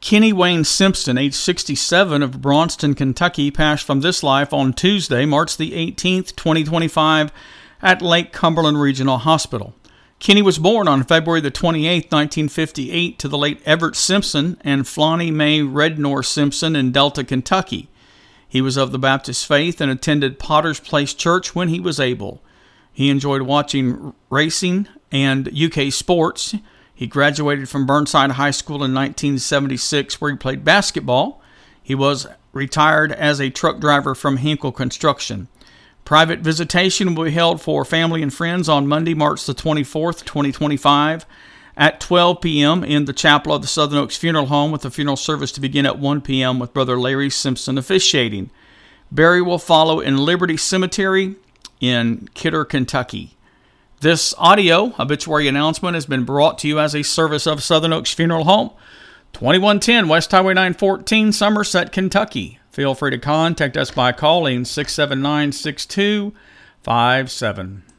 Kenny Wayne Simpson, age 67, of Braunston, Kentucky, passed from this life on Tuesday, March the 18th, 2025, at Lake Cumberland Regional Hospital. Kenny was born on February the 28th, 1958, to the late Everett Simpson and Flonnie Mae Rednor Simpson in Delta, Kentucky. He was of the Baptist faith and attended Potter's Place Church when he was able. He enjoyed watching racing and UK sports. He graduated from Burnside High School in 1976, where he played basketball. He was retired as a truck driver from Hinkle Construction. Private visitation will be held for family and friends on Monday, March the 24th, 2025, at 12 p.m. in the chapel of the Southern Oaks Funeral Home, with the funeral service to begin at 1 p.m. with Brother Larry Simpson officiating. Burial will follow in Liberty Cemetery in Kidder, Kentucky. This audio obituary announcement has been brought to you as a service of Southern Oaks Funeral Home, 2110 West Highway 914, Somerset, Kentucky. Feel free to contact us by calling 679-6257.